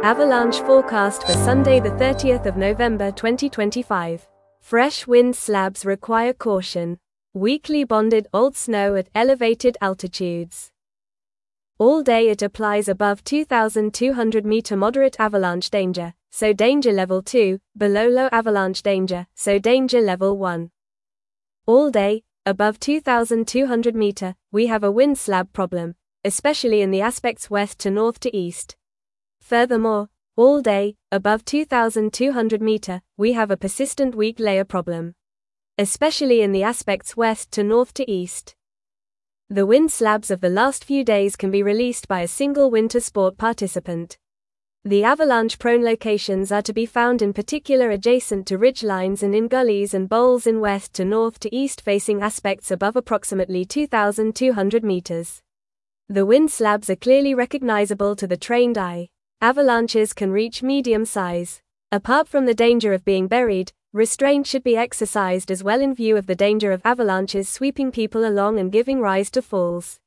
Avalanche forecast for Sunday the 30th of November 2025. Fresh wind slabs require caution. Weakly bonded old snow at elevated altitudes. All day it applies above 2,200 meter moderate avalanche danger, so danger level 2, below low avalanche danger, so danger level 1. All day, above 2,200 meter, we have a wind slab problem, especially in the aspects west to north to east. Furthermore, all day, above 2,200 meter, we have a persistent weak layer problem, especially in the aspects west to north to east. The wind slabs of the last few days can be released by a single winter sport participant. The avalanche-prone locations are to be found in particular adjacent to ridge lines and in gullies and bowls in west to north to east facing aspects above approximately 2,200 meters. The wind slabs are clearly recognizable to the trained eye. Avalanches can reach medium size. Apart from the danger of being buried, restraint should be exercised as well in view of the danger of avalanches sweeping people along and giving rise to falls.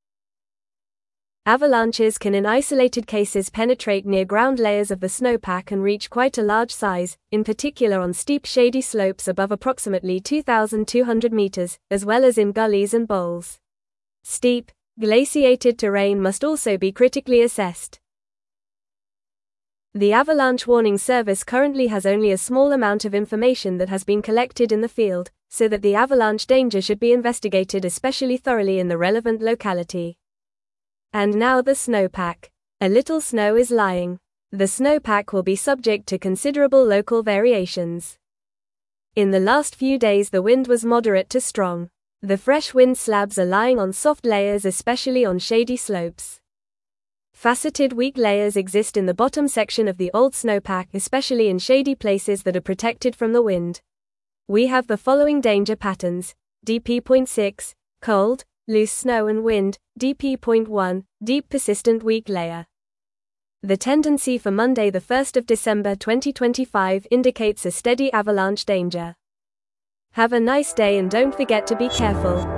Avalanches can in isolated cases penetrate near ground layers of the snowpack and reach quite a large size, in particular on steep shady slopes above approximately 2,200 meters, as well as in gullies and bowls. Steep, glaciated terrain must also be critically assessed. The Avalanche Warning Service currently has only a small amount of information that has been collected in the field, so that the avalanche danger should be investigated especially thoroughly in the relevant locality. And now the snowpack. A little snow is lying. The snowpack will be subject to considerable local variations. In the last few days the wind was moderate to strong. The fresh wind slabs are lying on soft layers especially on shady slopes. Faceted weak layers exist in the bottom section of the old snowpack especially in shady places that are protected from the wind. We have the following danger patterns: DP.6, cold, loose snow and wind, DP.1, deep persistent weak layer. The tendency for Monday the 1st of December 2025 indicates a steady avalanche danger. Have a nice day and don't forget to be careful.